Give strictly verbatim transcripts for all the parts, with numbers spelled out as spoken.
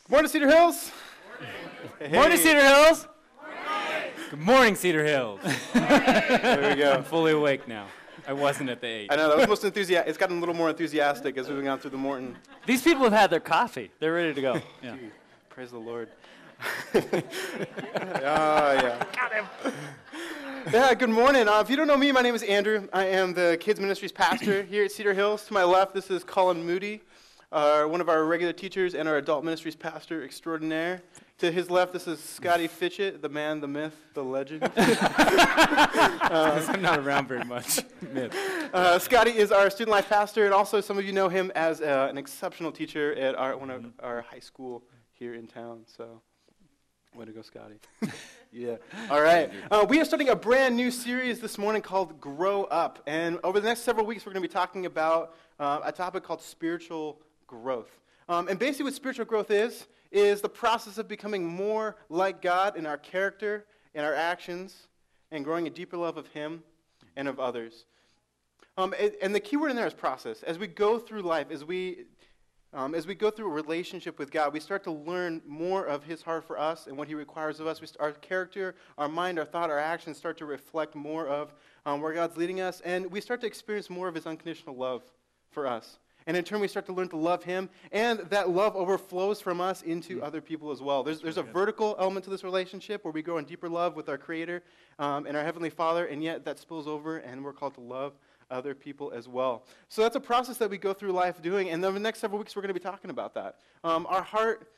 Morning, Cedar Hills. Morning, Morning Cedar Hills. Morning. Good morning, Cedar Hills. There we go. I'm fully awake now. I wasn't at the eight. I know, that was most enthusiastic. It's gotten a little more enthusiastic as we've gone through the Morton. These people have had their coffee. They're ready to go. Yeah. Gee, praise the Lord. Oh, yeah. Got him. Yeah, good morning. Uh, if you don't know me, my name is Andrew. I am the Kids Ministries pastor here at Cedar Hills. To my left, this is Colin Moody, uh, one of our regular teachers and our adult ministries pastor extraordinaire. To his left, this is Scotty Fitchett, the man, the myth, the legend. uh, I'm not around very much. Myth. Uh, Scotty is our student life pastor, and also some of you know him as uh, an exceptional teacher at our one of our high school here in town. So, way to go, Scotty. Yeah. All right. Uh, we are starting a brand new series this morning called Grow Up. And over the next several weeks, we're going to be talking about uh, a topic called spiritual growth. Um, and basically what spiritual growth is, is the process of becoming more like God in our character, in our actions, and growing a deeper love of Him and of others. Um, and, and the key word in there is process. As we go through life, as we... Um, as we go through a relationship with God, we start to learn more of His heart for us and what He requires of us. We st- our character, our mind, our thought, our actions start to reflect more of um, where God's leading us, and we start to experience more of His unconditional love for us. And in turn, we start to learn to love Him, and that love overflows from us into mm-hmm. other people as well. There's, there's a vertical element to this relationship where we grow in deeper love with our Creator um, and our Heavenly Father, and yet that spills over, and we're called to love other people as well. So that's a process that we go through life doing, and then the next several weeks we're going to be talking about that. Um, our heart,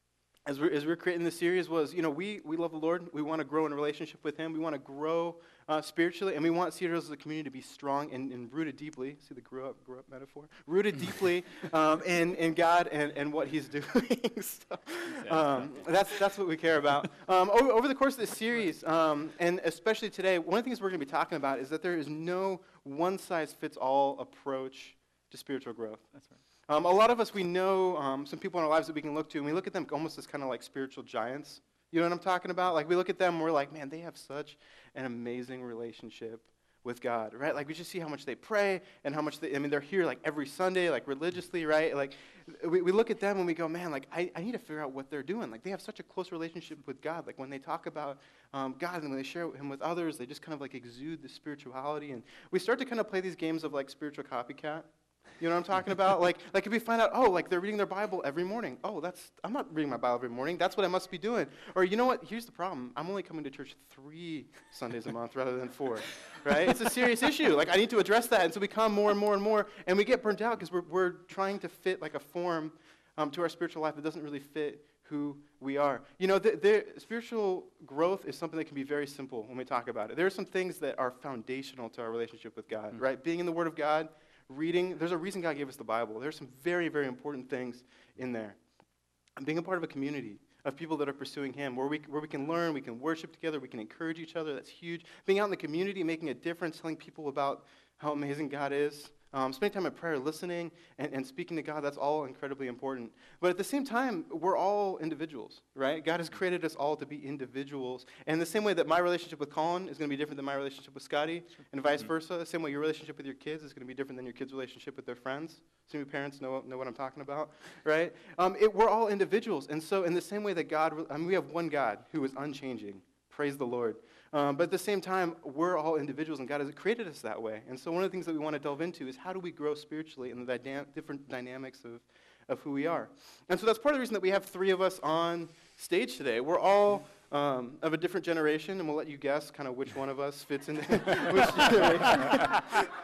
as we're, as we're creating this series, was, you know, we, we love the Lord. We want to grow in a relationship with Him. We want to grow uh, spiritually, and we want Cedar Hills as a community to be strong and, and rooted deeply. See the grow up, grow up metaphor? Rooted deeply um, in, in God and, and what He's doing. so, um, that's, that's what we care about. Um, over, over the course of this series, um, and especially today, one of the things we're going to be talking about is that there is no one-size-fits-all approach to spiritual growth. That's right. Um, a lot of us, we know um, some people in our lives that we can look to, and we look at them almost as kind of like spiritual giants. You know what I'm talking about? Like, we look at them, and we're like, man, they have such an amazing relationship with God, right? Like, we just see how much they pray and how much they, I mean, they're here, like, every Sunday, like, religiously, right? Like, we, we look at them, and we go, man, like, I, I need to figure out what they're doing. Like, they have such a close relationship with God. Like, when they talk about um, God and when they share Him with others, they just kind of, like, exude the spirituality. And we start to kind of play these games of, like, spiritual copycat. You know what I'm talking about? Like, like if we find out, oh, like they're reading their Bible every morning. Oh, that's, I'm not reading my Bible every morning. That's what I must be doing. Or you know what? Here's the problem. I'm only coming to church three Sundays a month rather than four, right? It's a serious issue. Like, I need to address that. And so we come more and more and more, and we get burnt out because we're, we're trying to fit like a form um, to our spiritual life that doesn't really fit who we are. You know, the, the spiritual growth is something that can be very simple when we talk about it. There are some things that are foundational to our relationship with God, mm-hmm. right? Being in the Word of God, reading, there's a reason God gave us the Bible. There's some very, very important things in there. And being a part of a community of people that are pursuing Him, where we where we can learn, we can worship together, we can encourage each other, that's huge. Being out in the community, making a difference, telling people about how amazing God is. Um, spending time in prayer, listening, and, and speaking to God, that's all incredibly important. But at the same time, we're all individuals, right? God has created us all to be individuals. And the same way that my relationship with Colin is going to be different than my relationship with Scotty, and vice versa, the same way your relationship with your kids is going to be different than your kids' relationship with their friends. Some of you parents know, know what I'm talking about, right? Um, it, we're all individuals. And so in the same way that God, I mean, we have one God who is unchanging. Praise the Lord. Um, but at the same time, we're all individuals, and God has created us that way. And so one of the things that we want to delve into is how do we grow spiritually in the dyna- different dynamics of, of who we are. And so that's part of the reason that we have three of us on stage today. We're all um, of a different generation, and we'll let you guess kind of which one of us fits into which generation.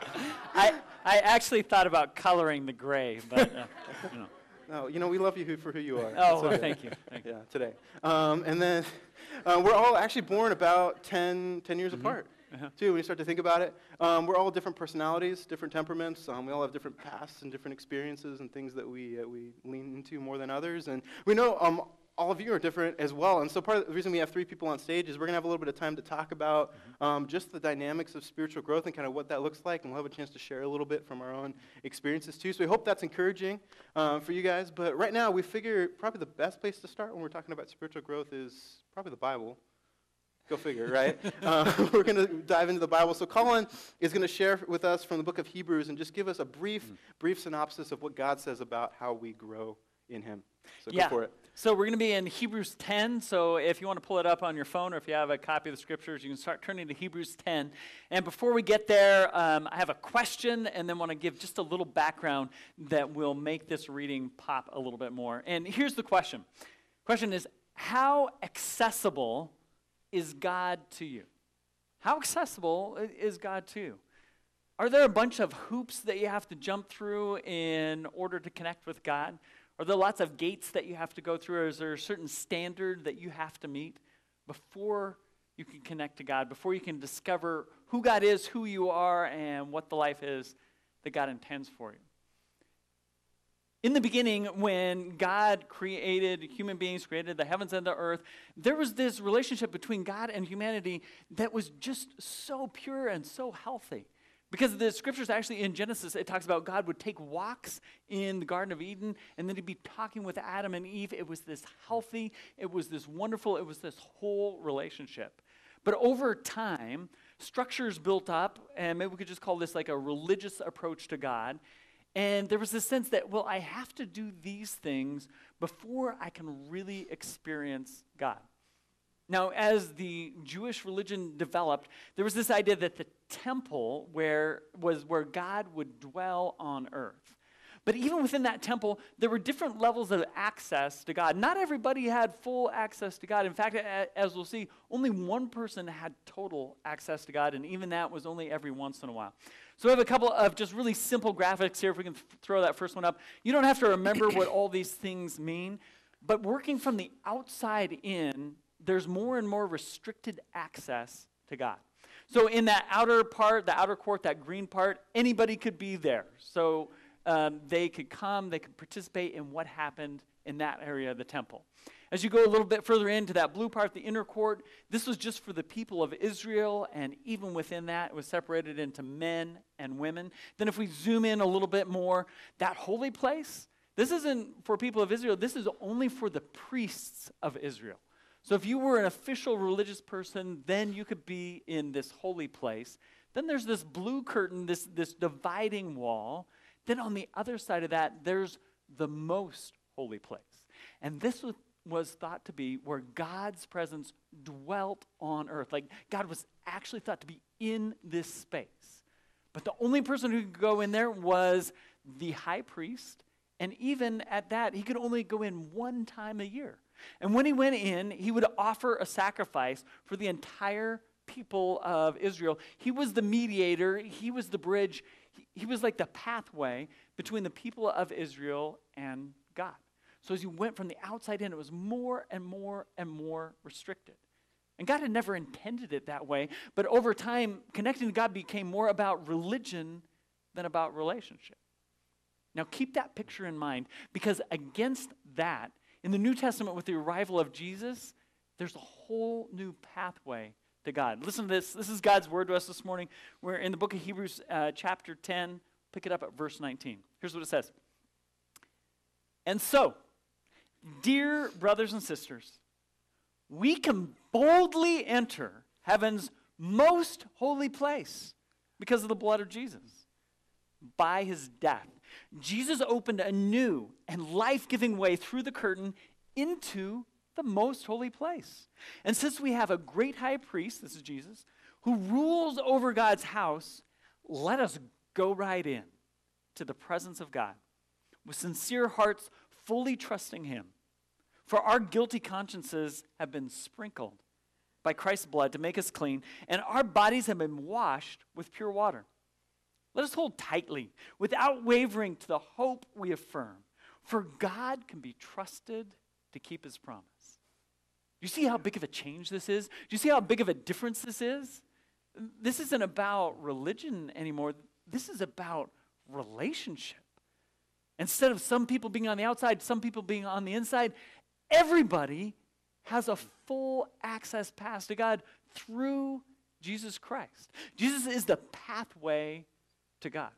I, I actually thought about coloring the gray, but, uh, you know. No, you know, we love you who, for who you are. Oh, well, thank you. Thank you. Yeah, today. Um, and then uh, we're all actually born about ten, ten years mm-hmm. apart, uh-huh. too, when you start to think about it. Um, we're all different personalities, different temperaments. Um, we all have different pasts and different experiences and things that we uh, we lean into more than others. And we know um, all of you are different as well. And so part of the reason we have three people on stage is we're going to have a little bit of time to talk about mm-hmm. um, just the dynamics of spiritual growth and kind of what that looks like. And we'll have a chance to share a little bit from our own experiences, too. So we hope that's encouraging uh, for you guys. But right now, we figure probably the best place to start when we're talking about spiritual growth is probably the Bible. Go figure, right? uh, we're going to dive into the Bible. So Colin is going to share with us from the book of Hebrews and just give us a brief, mm-hmm. brief synopsis of what God says about how we grow in Him. So yeah. go for it. So we're going to be in Hebrews ten. So if you want to pull it up on your phone or if you have a copy of the scriptures, you can start turning to Hebrews ten. And before we get there, um, I have a question and then want to give just a little background that will make this reading pop a little bit more. And here's the question. Question is, how accessible is God to you? How accessible is God to you? Are there a bunch of hoops that you have to jump through in order to connect with God? Are there lots of gates that you have to go through? Or is there a certain standard that you have to meet before you can connect to God, before you can discover who God is, who you are, and what the life is that God intends for you? In the beginning, when God created human beings, created the heavens and the earth, there was this relationship between God and humanity that was just so pure and so healthy. Because the scriptures actually in Genesis, it talks about God would take walks in the Garden of Eden, and then he'd be talking with Adam and Eve. It was this healthy, it was this wonderful, it was this whole relationship. But over time, structures built up, and maybe we could just call this like a religious approach to God. And there was this sense that, well, I have to do these things before I can really experience God. Now, as the Jewish religion developed, there was this idea that the temple where was where God would dwell on earth. But even within that temple, there were different levels of access to God. Not everybody had full access to God. In fact, as we'll see, only one person had total access to God, and even that was only every once in a while. So we have a couple of just really simple graphics here, if we can th- throw that first one up. You don't have to remember what all these things mean, but working from the outside in, there's more and more restricted access to God. So in that outer part, the outer court, that green part, anybody could be there. So um, they could come, they could participate in what happened in that area of the temple. As you go a little bit further into that blue part, the inner court, this was just for the people of Israel, and even within that, it was separated into men and women. Then if we zoom in a little bit more, that holy place, this isn't for people of Israel, this is only for the priests of Israel. So if you were an official religious person, then you could be in this holy place. Then there's this blue curtain, this, this dividing wall. Then on the other side of that, there's the most holy place. And this was, was thought to be where God's presence dwelt on earth. Like God was actually thought to be in this space. But the only person who could go in there was the high priest. And even at that, he could only go in one time a year. And when he went in, he would offer a sacrifice for the entire people of Israel. He was the mediator. He was the bridge. He, he was like the pathway between the people of Israel and God. So as you went from the outside in, it was more and more and more restricted. And God had never intended it that way. But over time, connecting to God became more about religion than about relationship. Now keep that picture in mind, because against that, in the New Testament, with the arrival of Jesus, there's a whole new pathway to God. Listen to this. This is God's word to us this morning. We're in the book of Hebrews, uh, chapter ten. Pick it up at verse nineteen. Here's what it says. And so, dear brothers and sisters, we can boldly enter heaven's most holy place because of the blood of Jesus. By his death, Jesus opened a new and life-giving way through the curtain into the most holy place. And since we have a great high priest, this is Jesus, who rules over God's house, let us go right in to the presence of God with sincere hearts, fully trusting him. For our guilty consciences have been sprinkled by Christ's blood to make us clean, and our bodies have been washed with pure water. Let us hold tightly, without wavering, to the hope we affirm. For God can be trusted to keep his promise. Do you see how big of a change this is? Do you see how big of a difference this is? This isn't about religion anymore. This is about relationship. Instead of some people being on the outside, some people being on the inside, everybody has a full access pass to God through Jesus Christ. Jesus is the pathway to God.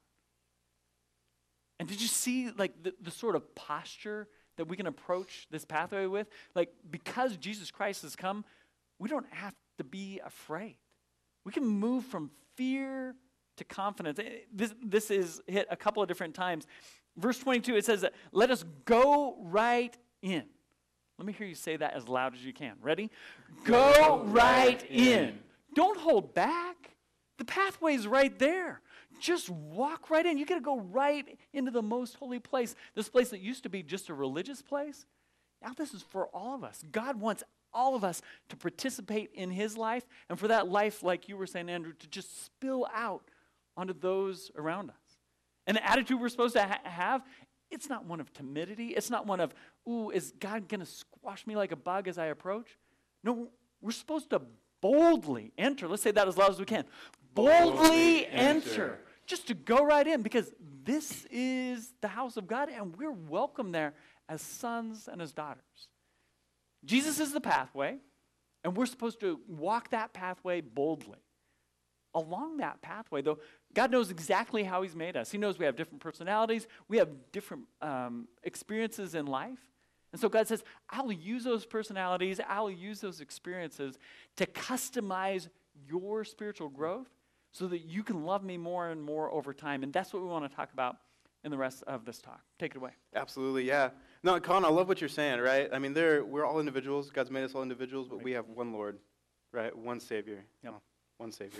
And did you see like the, the sort of posture that we can approach this pathway with? Like, because Jesus Christ has come, we don't have to be afraid. We can move from fear to confidence. This, this is hit a couple of different times. Verse twenty-two, it says that, let us go right in. Let me hear you say that as loud as you can. Ready? Go right in. Don't hold back. The pathway's right there. Just walk right in. You got to go right into the most holy place. This place that used to be just a religious place, now this is for all of us. God wants all of us to participate in his life, and for that life, like you were saying, Andrew, to just spill out onto those around us. And the attitude we're supposed to ha- have, it's not one of timidity. It's not one of, ooh, is God going to squash me like a bug as I approach? No, we're supposed to boldly enter. Let's say that as loud as we can. Boldly, boldly enter. enter. Just to go right in, because this is the house of God, and we're welcome there as sons and as daughters. Jesus is the pathway, and we're supposed to walk that pathway boldly. Along that pathway, though, God knows exactly how he's made us. He knows we have different personalities. We have different um, experiences in life. And so God says, I'll use those personalities, I'll use those experiences to customize your spiritual growth so that you can love me more and more over time. And that's what we want to talk about in the rest of this talk. Take it away. Absolutely, yeah. No, Colin, I love what you're saying, right? I mean, there we're all individuals. God's made us all individuals, but right. we have one Lord, right? One Savior. Yep. Oh, one Savior.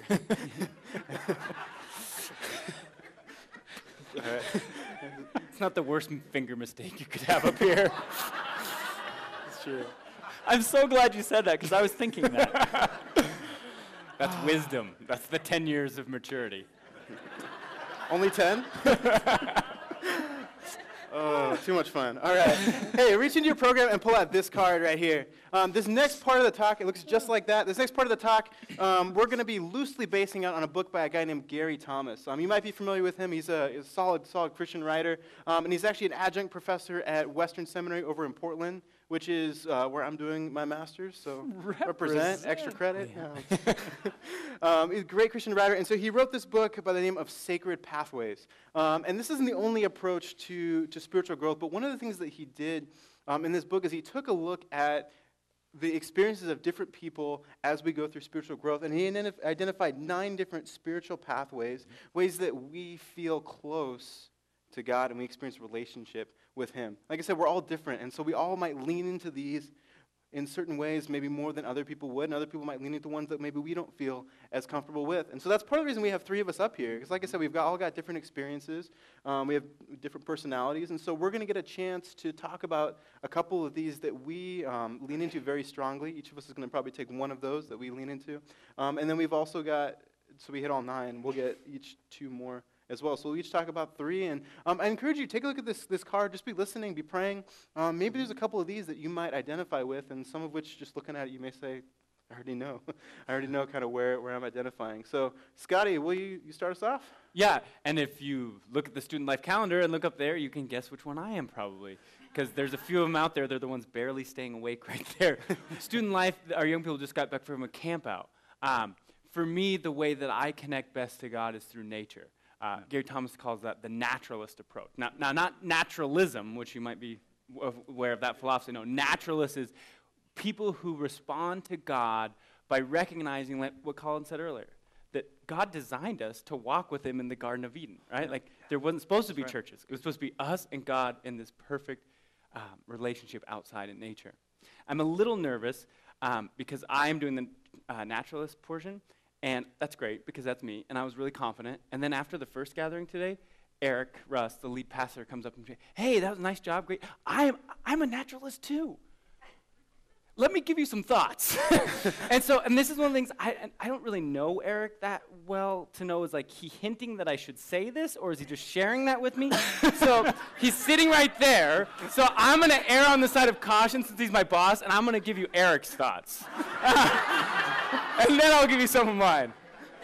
Right. It's not the worst finger mistake you could have up here. It's true. I'm so glad you said that, because I was thinking that. That's wisdom. That's the ten years of maturity. Only ten? Oh, too much fun. All right. Hey, reach into your program and pull out this card right here. Um, this next part of the talk, it looks just like that. This next part of the talk, um, we're going to be loosely basing out on a book by a guy named Gary Thomas. Um, you might be familiar with him. He's a, he's a solid, solid Christian writer, um, and he's actually an adjunct professor at Western Seminary over in Portland, which is uh, where I'm doing my master's, so represent, represent extra credit. Yeah. um, he's a great Christian writer, and so he wrote this book by the name of Sacred Pathways. Um, and this isn't the only approach to, to spiritual growth, but one of the things that he did um, in this book is he took a look at the experiences of different people as we go through spiritual growth, and he identif- identified nine different spiritual pathways, ways that we feel close to God and we experience relationship with him. Like I said, we're all different, and so we all might lean into these in certain ways, maybe more than other people would, and other people might lean into ones that maybe we don't feel as comfortable with. And so that's part of the reason we have three of us up here, because like I said, we've got, all got different experiences, um, we have different personalities, and so we're going to get a chance to talk about a couple of these that we um, lean into very strongly. Each of us is going to probably take one of those that we lean into. Um, and then we've also got, so we hit all nine, we'll get each two more as well. So we'll each talk about three, and um, I encourage you, take a look at this this card, just be listening, be praying. Um, maybe there's a couple of these that you might identify with, and some of which, just looking at it, you may say, I already know. I already know kind of where, where I'm identifying. So, Scotty, will you, you start us off? Yeah, and if you look at the student life calendar and look up there, you can guess which one I am probably, because there's a few of them out there. They're the ones barely staying awake right there. Student life, our young people just got back from a camp out. Um, for me, the way that I connect best to God is through nature. Uh, Gary Thomas calls that the naturalist approach. Now, now, not naturalism, which you might be aware of that philosophy. No, naturalist is people who respond to God by recognizing, like what Colin said earlier, that God designed us to walk with him in the Garden of Eden, right? Like, there wasn't supposed to be right. churches. It was supposed to be us and God in this perfect um, relationship outside in nature. I'm a little nervous um, because I am doing the uh, naturalist portion, and that's great because that's me, and I was really confident. And then after the first gathering today, Eric Russ, the lead pastor, comes up and says, hey, that was a nice job, great. I'm, I'm a naturalist too. Let me give you some thoughts. and so, and this is one of the things, I, I don't really know Eric that well to know, is like, he hinting that I should say this, or is he just sharing that with me? So he's sitting right there, so I'm going to err on the side of caution since he's my boss, and I'm going to give you Eric's thoughts. And then I'll give you some of mine.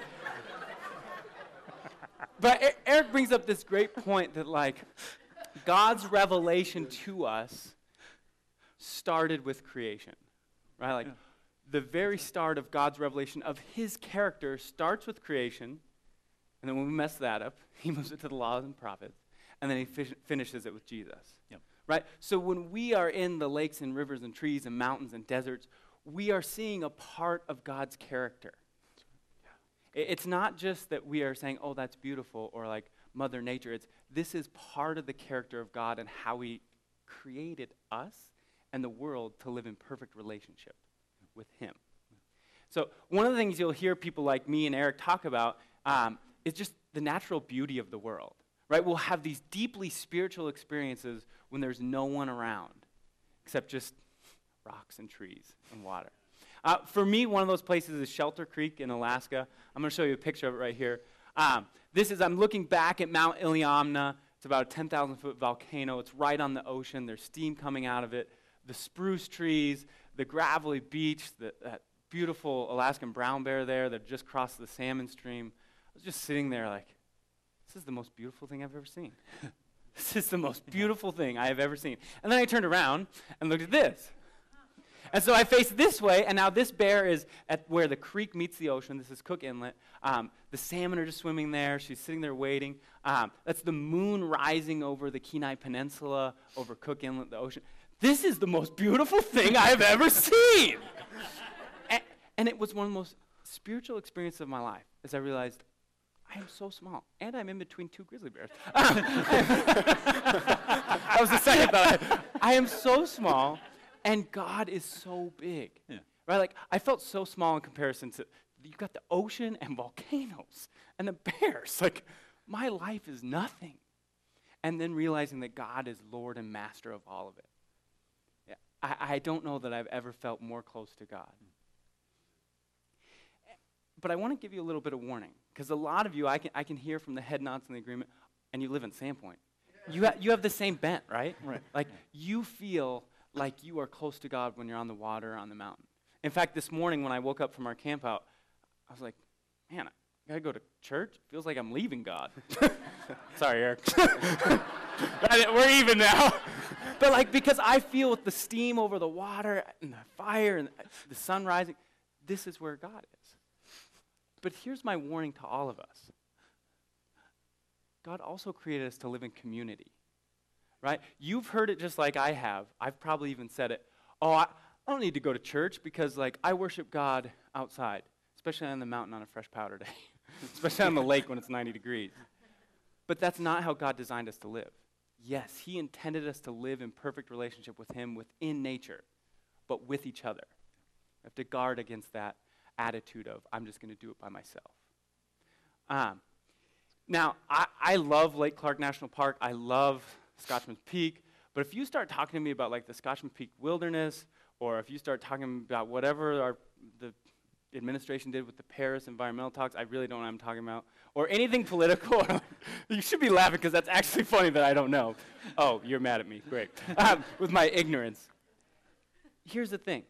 But e- Eric brings up this great point that, like, God's revelation to us started with creation, right? Like, yeah. The very start of God's revelation of his character starts with creation, and then when we mess that up, he moves it to the laws and prophets, and then he fi- finishes it with Jesus, yep. right? So when we are in the lakes and rivers and trees and mountains and deserts, we are seeing a part of God's character. Yeah. It's not just that we are saying, oh, that's beautiful, or like Mother Nature. It's this is part of the character of God and how he created us and the world to live in perfect relationship with him. So one of the things you'll hear people like me and Eric talk about um, is just the natural beauty of the world, right? We'll have these deeply spiritual experiences when there's no one around except just rocks and trees and water. Uh, for me, one of those places is Shelter Creek in Alaska. I'm going to show you a picture of it right here. Um, this is, I'm looking back at Mount Iliamna. It's about a ten thousand foot volcano. It's right on the ocean. There's steam coming out of it. The spruce trees, the gravelly beach, the, that beautiful Alaskan brown bear there that just crossed the salmon stream. I was just sitting there like, this is the most beautiful thing I've ever seen. This is the most beautiful thing I have ever seen. And then I turned around and looked at this. And so I faced this way, and now this bear is at where the creek meets the ocean. This is Cook Inlet. Um, the salmon are just swimming there. She's sitting there waiting. Um, that's the moon rising over the Kenai Peninsula, over Cook Inlet, the ocean. This is the most beautiful thing I have ever seen. and, and it was one of the most spiritual experiences of my life, as I realized, I am so small, and I'm in between two grizzly bears. That was the second thought. I am so small, and God is so big. Yeah. Right? Like, I felt so small in comparison to, you've got the ocean and volcanoes and the bears. Like, my life is nothing. And then realizing that God is Lord and master of all of it. Yeah, I, I don't know that I've ever felt more close to God. But I want to give you a little bit of warning, because a lot of you, I can, I can hear from the head nods in the agreement, and you live in Sandpoint. You, ha- you have the same bent, right? Right. Like, you feel like you are close to God when you're on the water or on the mountain. In fact, this morning when I woke up from our camp out, I was like, man, I gotta go to church? It feels like I'm leaving God. Sorry, Eric. We're even now. But like, because I feel with the steam over the water and the fire and the sun rising, this is where God is. But here's my warning to all of us. God also created us to live in community, right? You've heard it just like I have. I've probably even said it. Oh, I, I don't need to go to church because, like, I worship God outside, especially on the mountain on a fresh powder day, especially on the lake when it's ninety degrees. But that's not how God designed us to live. Yes, he intended us to live in perfect relationship with him within nature, but with each other. We have to guard against that attitude of, I'm just going to do it by myself. Um, now, I, I love Lake Clark National Park. I love Scotchman's Peak. But if you start talking to me about like the Scotchman Peak Wilderness, or if you start talking about whatever our, the administration did with the Paris environmental talks, I really don't know what I'm talking about. Or anything political. You should be laughing because that's actually funny that I don't know. Oh, you're mad at me. Great. Um, with my ignorance. Here's the thing.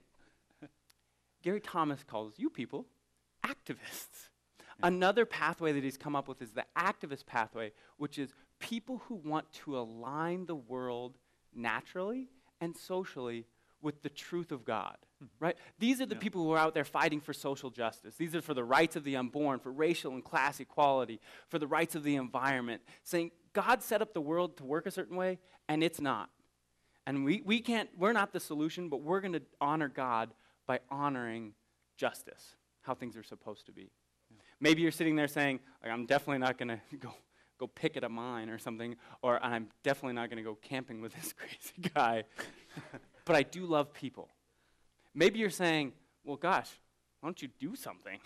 Gary Thomas calls you people activists. Yeah. Another pathway that he's come up with is the activist pathway, which is people who want to align the world naturally and socially with the truth of God, mm-hmm. right? These are the yeah. people who are out there fighting for social justice. These are for the rights of the unborn, for racial and class equality, for the rights of the environment, saying God set up the world to work a certain way, and it's not. And we, we can't, we're not the solution, but we're going to honor God by honoring justice, how things are supposed to be. Yeah. Maybe you're sitting there saying, like, I'm definitely not going to go go picket a mine or something, or I'm definitely not going to go camping with this crazy guy. But I do love people. Maybe you're saying, well, gosh, why don't you do something?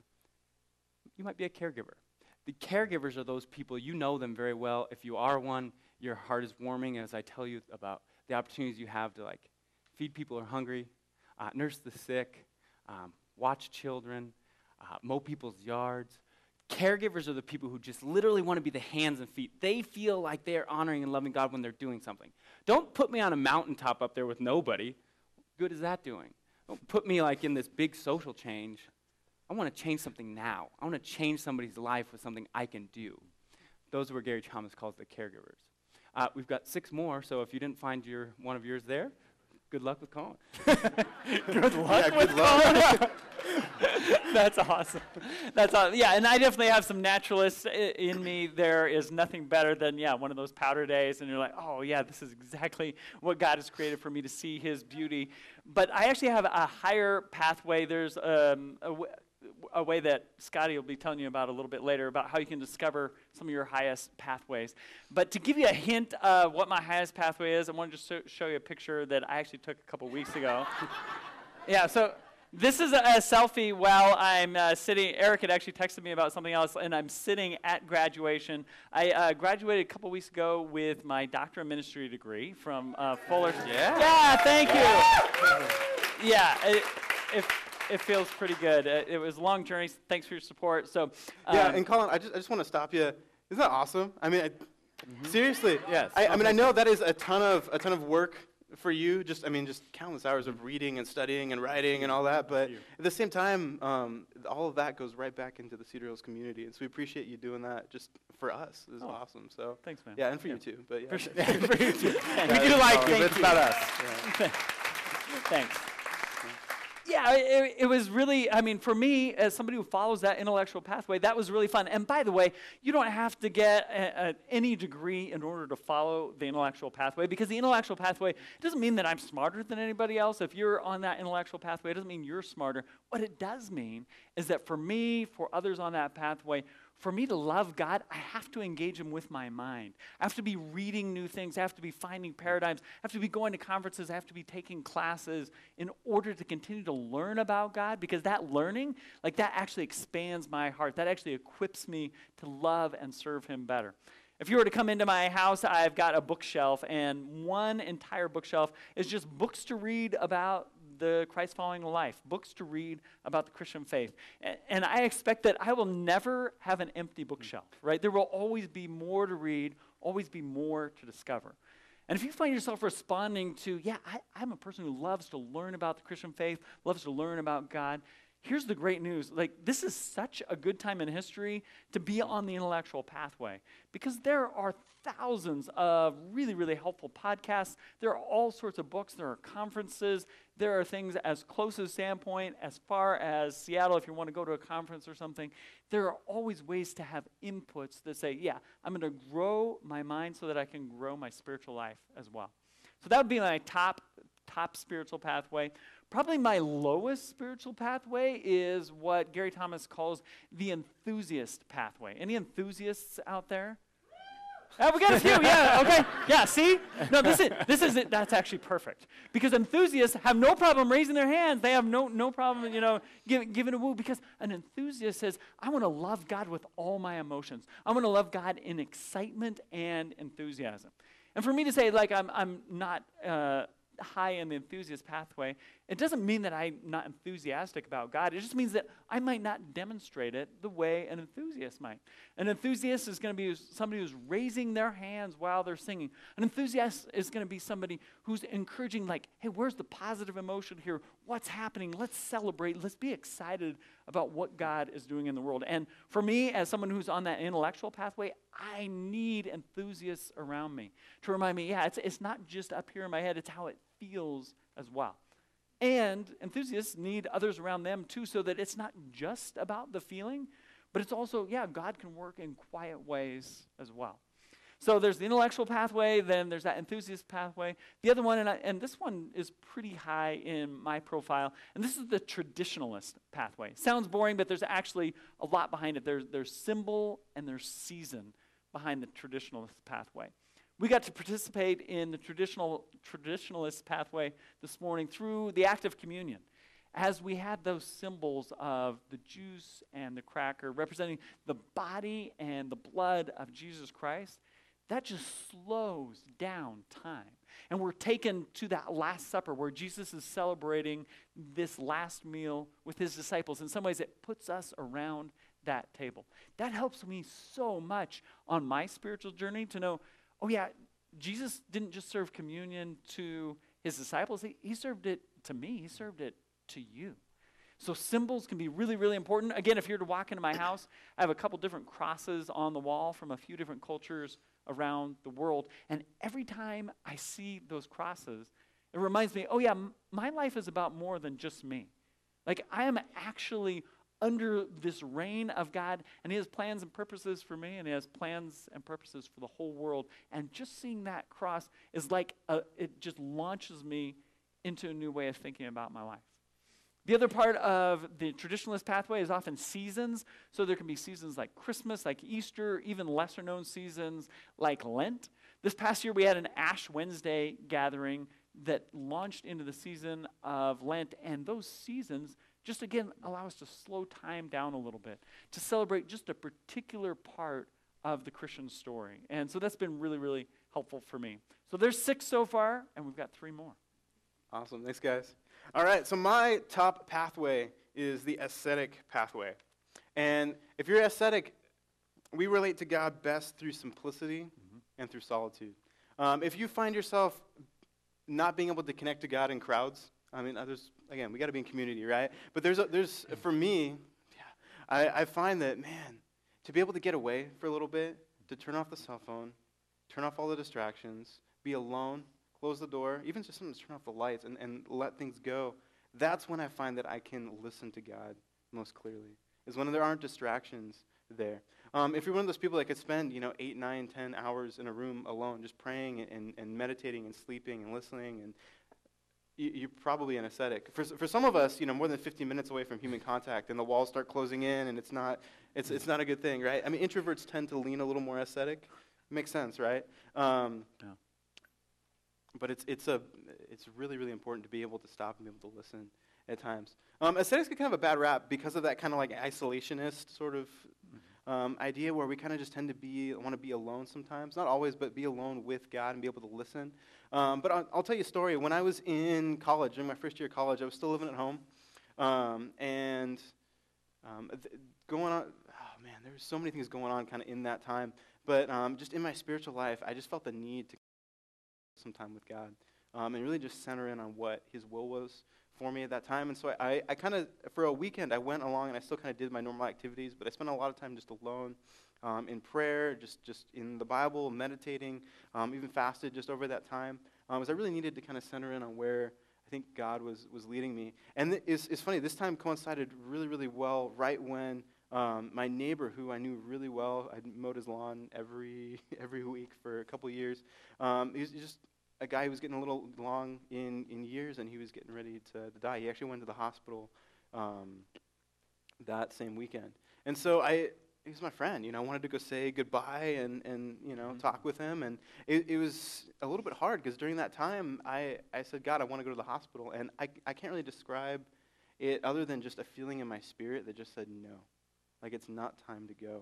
You might be a caregiver. The caregivers are those people, you know them very well. If you are one, your heart is warming as I tell you about the opportunities you have to, like, feed people who are hungry, Uh, nurse the sick, um, watch children, uh, mow people's yards. Caregivers are the people who just literally want to be the hands and feet. They feel like they are honoring and loving God when they're doing something. Don't put me on a mountaintop up there with nobody. What good is that doing? Don't put me like in this big social change. I want to change something now. I want to change somebody's life with something I can do. Those are what Gary Thomas calls the caregivers. Uh, we've got six more, so if you didn't find your one of yours there, good luck with calling. Good luck yeah, with good luck. calling. That's awesome. That's awesome. Yeah, and I definitely have some naturalists I- in me. There is nothing better than, yeah, one of those powder days, and you're like, oh, yeah, this is exactly what God has created for me to see his beauty. But I actually have a higher pathway. There's um, a w- a way that Scotty will be telling you about a little bit later about how you can discover some of your highest pathways. But to give you a hint of what my highest pathway is, I want to just show, show you a picture that I actually took a couple weeks ago. Yeah, so this is a, a selfie while I'm uh, sitting. Eric had actually texted me about something else, and I'm sitting at graduation. I uh, graduated a couple weeks ago with my doctor of ministry degree from uh, Fuller. Yeah. Yeah, thank you. Yeah, it, it, it feels pretty good. It, it was a long journey. Thanks for your support. So, um, Yeah, and Colin, I just, I just want to stop you. Isn't that awesome? I mean, I, Mm-hmm. seriously. Yes. I, I mean, I know that is a ton of a ton of work for you. Just, I mean, just countless hours of reading and studying and writing and all that. But at the same time, um, all of that goes right back into the Cedar Hills community, and so we appreciate you doing that just for us. This is Oh, awesome. So thanks, man. yeah, and for Yeah. you too. But yeah, For sure. for you too. We do like Because thank it's you. about us. Thanks. Yeah, it, it was really, I mean, for me, as somebody who follows that intellectual pathway, that was really fun. And by the way, you don't have to get a, a, any degree in order to follow the intellectual pathway, because the intellectual pathway doesn't mean that I'm smarter than anybody else. If you're on that intellectual pathway, it doesn't mean you're smarter. What it does mean is that for me, for others on that pathway, for me to love God, I have to engage him with my mind. I have to be reading new things. I have to be finding paradigms. I have to be going to conferences. I have to be taking classes in order to continue to learn about God, because that learning, like that actually expands my heart. That actually equips me to love and serve him better. If you were to come into my house, I've got a bookshelf, and one entire bookshelf is just books to read about the Christ-following life, books to read about the Christian faith. And, and I expect that I will never have an empty bookshelf, right? There will always be more to read, always be more to discover. And if you find yourself responding to, yeah, I, I'm a person who loves to learn about the Christian faith, loves to learn about God, here's the great news. Like, this is such a good time in history to be on the intellectual pathway, because there are thousands of really, really helpful podcasts. There are all sorts of books. There are conferences. There are things as close as Sandpoint, as far as Seattle, if you want to go to a conference or something. There are always ways to have inputs that say, yeah, I'm going to grow my mind so that I can grow my spiritual life as well. So that would be my top, top spiritual pathway. Probably my lowest spiritual pathway is what Gary Thomas calls the enthusiast pathway. Any enthusiasts out there? Uh, we got a few, yeah, okay. Yeah, see? No, this is, this is it. That's actually perfect. Because enthusiasts have no problem raising their hands. They have no, no problem, you know, give, giving a woo. Because an enthusiast says, I want to love God with all my emotions. I want to love God in excitement and enthusiasm. And for me to say, like, I'm, I'm not uh, high in the enthusiast pathway, it doesn't mean that I'm not enthusiastic about God. It just means that I might not demonstrate it the way an enthusiast might. An enthusiast is going to be somebody who's raising their hands while they're singing. An enthusiast is going to be somebody who's encouraging, like, hey, where's the positive emotion here? What's happening? Let's celebrate. Let's be excited about what God is doing in the world. And for me, as someone who's on that intellectual pathway, I need enthusiasts around me to remind me, yeah, it's, it's not just up here in my head, it's how it feels as well. And enthusiasts need others around them too, so that it's not just about the feeling, but it's also, yeah, God can work in quiet ways as well. So there's the intellectual pathway, then there's that enthusiast pathway. The other one, and, I, and this one is pretty high in my profile, and this is the traditionalist pathway. Sounds boring, but there's actually a lot behind it. There's, there's symbol and there's season behind the traditionalist pathway. We got to participate in the traditional traditionalist pathway this morning through the act of communion, as we had those symbols of the juice and the cracker representing the body and the blood of Jesus Christ. That just slows down time. And we're taken to that Last Supper where Jesus is celebrating this last meal with his disciples. In some ways, it puts us around that table. That helps me so much on my spiritual journey to know, oh yeah, Jesus didn't just serve communion to his disciples. He, he served it to me. He served it to you. So symbols can be really, really important. Again, if you were to walk into my house, I have a couple different crosses on the wall from a few different cultures around the world. And every time I see those crosses, it reminds me, oh yeah, m- my life is about more than just me. Like, I am actually under this reign of God, and he has plans and purposes for me, and he has plans and purposes for the whole world. And just seeing that cross is like, a, it just launches me into a new way of thinking about my life. The other part of the traditionalist pathway is often seasons. So there can be seasons like Christmas, like Easter, even lesser known seasons like Lent. This past year we had an Ash Wednesday gathering that launched into the season of Lent, and those seasons just again allow us to slow time down a little bit, to celebrate just a particular part of the Christian story. And so that's been really, really helpful for me. So there's six so far, and we've got three more. Awesome. Thanks, guys. All right, so my top pathway is the ascetic pathway. And if you're ascetic, we relate to God best through simplicity mm-hmm. and through solitude. Um, if you find yourself not being able to connect to God in crowds, I mean, there's, again, we got to be in community, right? But there's, a, there's for me, yeah, I, I find that, man, to be able to get away for a little bit, to turn off the cell phone, turn off all the distractions, be alone, close the door, even just sometimes turn off the lights and, and let things go, that's when I find that I can listen to God most clearly, is when there aren't distractions there. Um, if you're one of those people that could spend, you know, eight, nine, ten hours in a room alone, just praying and, and meditating and sleeping and listening, and you, you're probably an ascetic. For, for some of us, you know, more than fifteen minutes away from human contact, and the walls start closing in, and it's not, it's it's not a good thing, right? I mean, introverts tend to lean a little more ascetic. Makes sense, right? Um, yeah. But it's it's a it's really really important to be able to stop and be able to listen at times. Um, ascetics get kind of a bad rap because of that kind of like isolationist sort of mm-hmm. um, idea where we kind of just tend to be want to be alone sometimes. Not always, but be alone with God and be able to listen. Um, but I'll, I'll tell you a story. When I was in college, during my first year of college, I was still living at home, um, and um, th- going on. Oh man, there were so many things going on kind of in that time. But um, just in my spiritual life, I just felt the need to some time with God, um, and really just center in on what His will was for me at that time. And so I, I, I kind of, for a weekend, I went along and I still kind of did my normal activities, but I spent a lot of time just alone, um, in prayer, just, just in the Bible, meditating, um, even fasted just over that time, um, as I really needed to kind of center in on where I think God was was leading me. And th- it's, it's funny, this time coincided really, really well right when um, my neighbor, who I knew really well, I'd mowed his lawn every every week for a couple of years. Um, he was just a guy who was getting a little long in, in years, and he was getting ready to, to die. He actually went to the hospital um, that same weekend. And so I, he was my friend. You know, I wanted to go say goodbye and, and you know, mm-hmm. talk with him. And it, it was a little bit hard because during that time, I, I said, God, I want to go to the hospital. And I, I can't really describe it other than just a feeling in my spirit that just said no. Like, it's not time to go.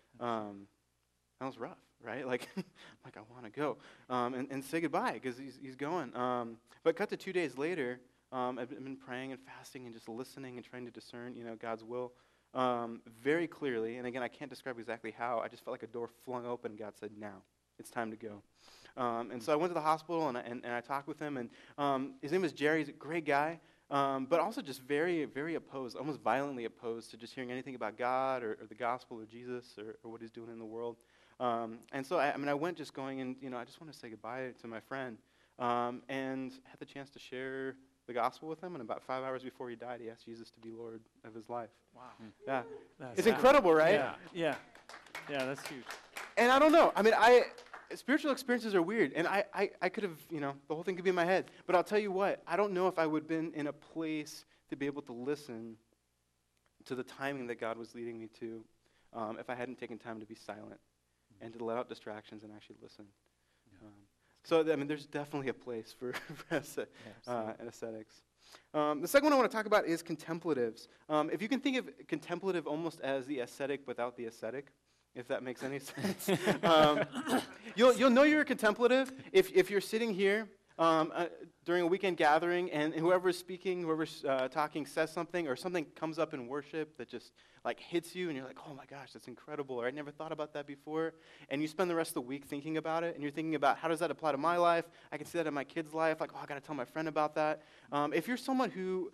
Um, that was rough, right? Like, like I want to go um, and, and say goodbye because he's, he's going. Um, but cut to two days later, um, I've been praying and fasting and just listening and trying to discern, you know, God's will um, very clearly. And again, I can't describe exactly how. I just felt like a door flung open and God said, now, it's time to go. Um, and so I went to the hospital and I, and, and I talked with him. And um, his name was Jerry. He's a great guy. Um, but also just very, very opposed, almost violently opposed to just hearing anything about God or, or the gospel or Jesus or, or what He's doing in the world. Um, and so, I, I mean, I went just going and, you know, I just want to say goodbye to my friend um, and had the chance to share the gospel with him. And about five hours before he died, he asked Jesus to be Lord of his life. Wow. Yeah. That's it's incredible, right? Yeah. Yeah. Yeah, that's huge. And I don't know. I mean, I... Spiritual experiences are weird, and I, I, I could have, you know, the whole thing could be in my head. But I'll tell you what, I don't know if I would have been in a place to be able to listen to the timing that God was leading me to um, if I hadn't taken time to be silent mm-hmm. and to let out distractions and actually listen. Yeah. Um, so, I mean, there's definitely a place for, for ascet- yeah, uh, ascetics. Um, the second one I want to talk about is contemplatives. Um, if you can think of contemplative almost as the ascetic without the ascetic, if that makes any sense. um, you'll, you'll know you're a contemplative if, if you're sitting here um, uh, during a weekend gathering and whoever's speaking, whoever's uh, talking says something or something comes up in worship that just like hits you and you're like, oh my gosh, that's incredible, or I never thought about that before. And you spend the rest of the week thinking about it and you're thinking about how does that apply to my life? I can see that in my kid's life. Like, oh, I got to tell my friend about that. Um, if you're someone who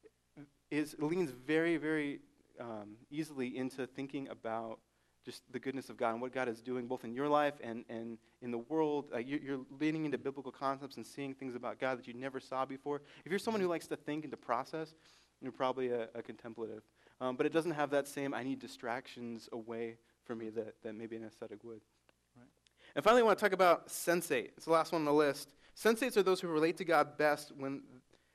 is leans very, very um, easily into thinking about just the goodness of God and what God is doing both in your life and, and in the world. Uh, you, you're leaning into biblical concepts and seeing things about God that you never saw before. If you're someone who likes to think and to process, you're probably a, a contemplative. Um, but it doesn't have that same, I need distractions away from me that, that maybe an ascetic would. Right. And finally, I want to talk about sensate. It's the last one on the list. Sensates are those who relate to God best when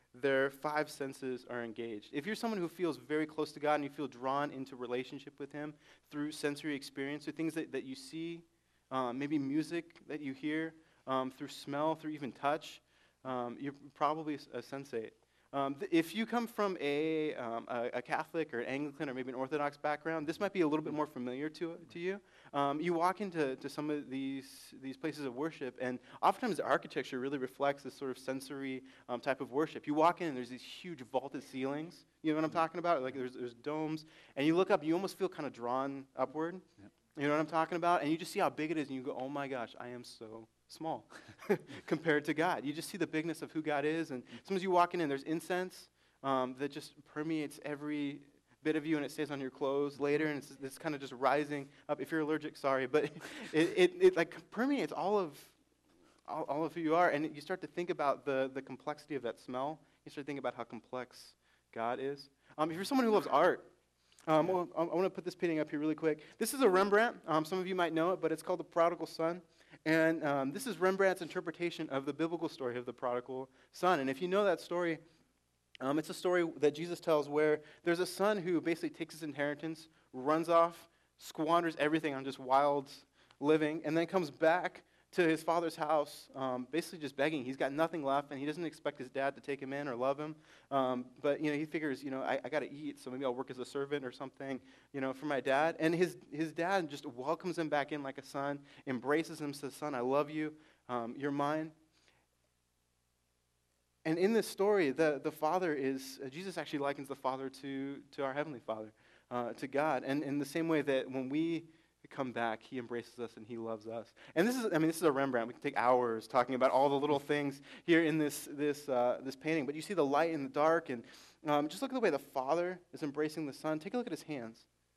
their five senses are engaged. If you're someone who feels very close to God and you feel drawn into relationship with him through sensory experience, through things that, that you see, um, maybe music that you hear, um, through smell, through even touch, um, you're probably a sensate. Um, th- if you come from a, um, a, a Catholic or an Anglican or maybe an Orthodox background, this might be a little bit more familiar to, to you. Um, you walk into to some of these, these places of worship, and oftentimes the architecture really reflects this sort of sensory um, type of worship. You walk in, and there's these huge vaulted ceilings. You know what I'm talking about? Like there's, there's domes, and you look up, and you almost feel kind of drawn upward. Yep. You know what I'm talking about? And you just see how big it is, and you go, oh my gosh, I am so small compared to God. You just see the bigness of who God is, and sometimes you walk in and there's incense um, that just permeates every bit of you, and it stays on your clothes later, and it's, it's kind of just rising up. If you're allergic, sorry, but it, it, it like permeates all of all, all of who you are, and you start to think about the, the complexity of that smell. You start to think about how complex God is. Um, if you're someone who loves art, um, well, I, I want to put this painting up here really quick. This is a Rembrandt. Um, some of you might know it, but it's called The Prodigal Son. And um, this is Rembrandt's interpretation of the biblical story of the prodigal son. And if you know that story, um, it's a story that Jesus tells where there's a son who basically takes his inheritance, runs off, squanders everything on just wild living, and then comes back to his father's house, um, basically just begging. He's got nothing left, and he doesn't expect his dad to take him in or love him. Um, but you know, he figures, you know, I, I got to eat, so maybe I'll work as a servant or something, you know, for my dad. And his his dad just welcomes him back in like a son, embraces him, says, "Son, I love you. Um, you're mine." And in this story, the the father is uh, Jesus actually likens the father to to our heavenly Father, uh, to God, and in the same way that when we come back, he embraces us and he loves us. And this is, I mean, this is a Rembrandt. We can take hours talking about all the little things here in this this uh, this painting. But you see the light and the dark, and um, just look at the way the Father is embracing the Son. Take a look at his hands.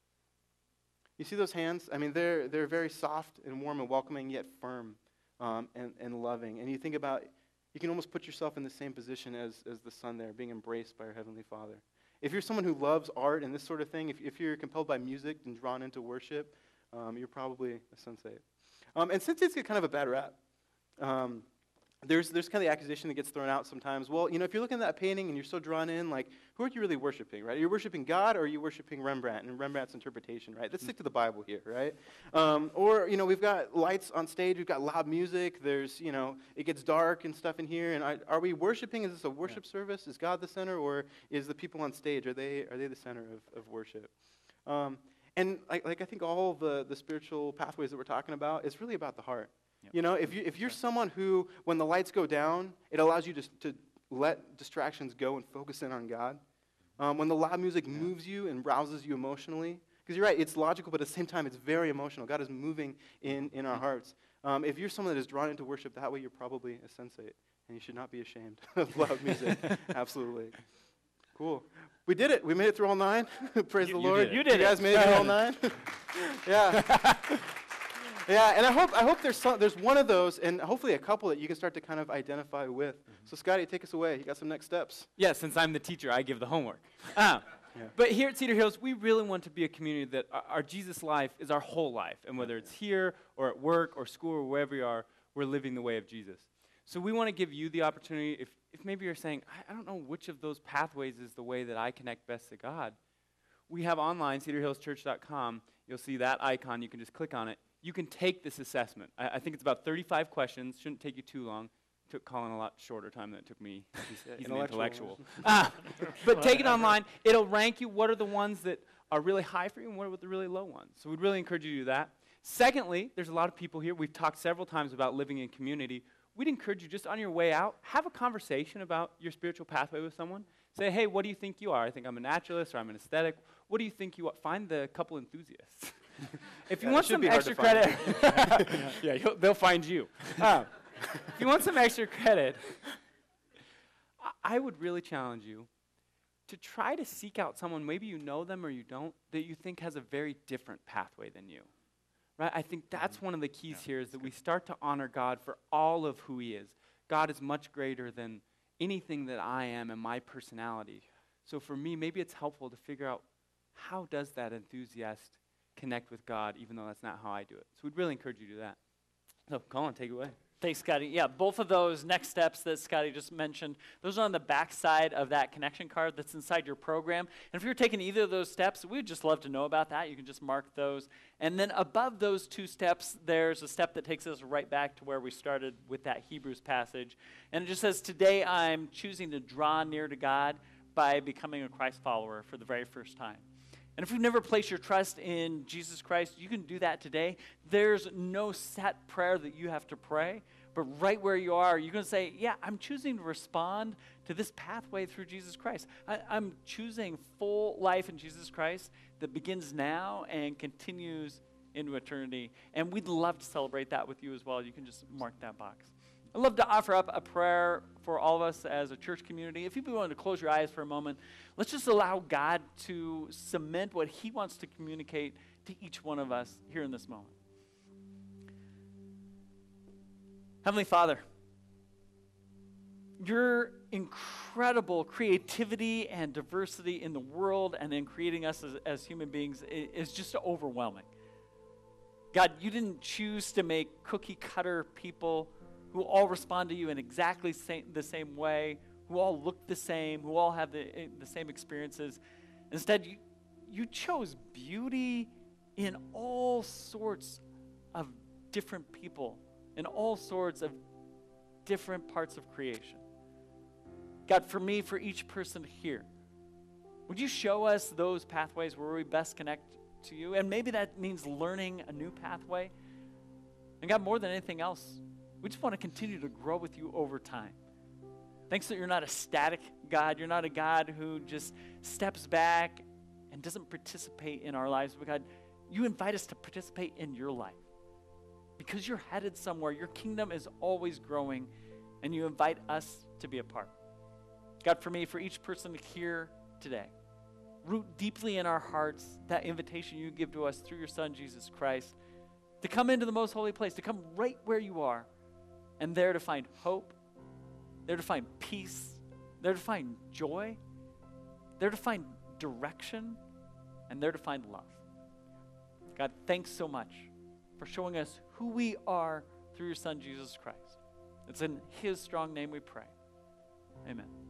You see those hands? I mean, they're they're very soft and warm and welcoming, yet firm um, and and loving. And you think about, you can almost put yourself in the same position as as the Son there, being embraced by our Heavenly Father. If you're someone who loves art and this sort of thing, if if you're compelled by music and drawn into worship, Um, you're probably a sensate. Um, and sensates get kind of a bad rap. Um, there's there's kind of the accusation that gets thrown out sometimes. Well, you know, if you're looking at that painting and you're so drawn in, like, who are you really worshiping, right? Are you worshiping God or are you worshiping Rembrandt and Rembrandt's interpretation, right? Let's stick to the Bible here, right? Um, or, you know, we've got lights on stage, we've got loud music, there's, you know, it gets dark and stuff in here, and I, are we worshiping? Is this a worship yeah. service? Is God the center, or is the people on stage, are they are they the center of, of worship? Um, And like, like I think all the, the spiritual pathways that we're talking about, it's really about the heart. Yep. You know, if, you, if you're someone who, when the lights go down, it allows you to, to let distractions go and focus in on God. Um, when the loud music yeah. moves you and rouses you emotionally, because you're right, it's logical, but at the same time, it's very emotional. God is moving in, in our hearts. Um, if you're someone that is drawn into worship that way, you're probably a sensate, and you should not be ashamed of loud music. Absolutely. Cool. We did it. We made it through all nine. Praise you, the you Lord. Did you did you guys it. made it through all nine. yeah. Yeah, and I hope I hope there's some, there's one of those, and hopefully a couple that you can start to kind of identify with. Mm-hmm. So Scotty, take us away. You got some next steps. Yeah, since I'm the teacher, I give the homework. Ah. Yeah. But here at Cedar Hills, we really want to be a community that our, our Jesus life is our whole life. And whether it's here or at work or school or wherever you are, we're living the way of Jesus. So we want to give you the opportunity, if, if maybe you're saying, I, I don't know which of those pathways is the way that I connect best to God. We have online, cedar hills church dot com. You'll see that icon. You can just click on it. You can take this assessment. I, I think it's about thirty-five questions. Shouldn't take you too long. It took Colin a lot shorter time than it took me. He's, he's an intellectual. ah, but take it online. It'll rank you what are the ones that are really high for you and what are the really low ones. So we'd really encourage you to do that. Secondly, there's a lot of people here. We've talked several times about living in community. We'd encourage you just on your way out, have a conversation about your spiritual pathway with someone. Say, hey, what do you think you are? I think I'm a naturalist or I'm an aesthetic. What do you think you are? Find the couple enthusiasts. If you yeah, want some extra credit, yeah, you'll, they'll find you. Um, if you want some extra credit, I, I would really challenge you to try to seek out someone, maybe you know them or you don't, that you think has a very different pathway than you. Right? I think that's one of the keys yeah, here is that good. we start to honor God for all of who he is. God is much greater than anything that I am and my personality. So for me, maybe it's helpful to figure out how does that enthusiast connect with God, even though that's not how I do it. So we'd really encourage you to do that. So Colin, take it away. Thanks, Scotty. Yeah, both of those next steps that Scotty just mentioned, those are on the back side of that connection card that's inside your program. And if you're taking either of those steps, we'd just love to know about that. You can just mark those. And then above those two steps, there's a step that takes us right back to where we started with that Hebrews passage. And it just says, today I'm choosing to draw near to God by becoming a Christ follower for the very first time. And if you've never placed your trust in Jesus Christ, you can do that today. There's no set prayer that you have to pray, but right where you are, you're going to say, yeah, I'm choosing to respond to this pathway through Jesus Christ. I, I'm choosing full life in Jesus Christ that begins now and continues into eternity. And we'd love to celebrate that with you as well. You can just mark that box. I'd love to offer up a prayer for all of us as a church community. If you'd be willing to close your eyes for a moment, let's just allow God to cement what he wants to communicate to each one of us here in this moment. Heavenly Father, your incredible creativity and diversity in the world and in creating us as, as human beings is just overwhelming. God, you didn't choose to make cookie cutter people who all respond to you in exactly same, the same way, who all look the same, who all have the, the same experiences. Instead, you, you chose beauty in all sorts of different people, in all sorts of different parts of creation. God, for me, for each person here, would you show us those pathways where we best connect to you? And maybe that means learning a new pathway. And God, more than anything else, we just want to continue to grow with you over time. Thanks that you're not a static God. You're not a God who just steps back and doesn't participate in our lives. But God, you invite us to participate in your life. Because you're headed somewhere. Your kingdom is always growing, and you invite us to be a part. God, for me, for each person here today, root deeply in our hearts that invitation you give to us through your Son, Jesus Christ, to come into the most holy place, to come right where you are, and there to find hope, there to find peace, there to find joy, there to find direction, and there to find love. God, thanks so much for showing us who we are through your Son, Jesus Christ. It's in his strong name we pray. Amen.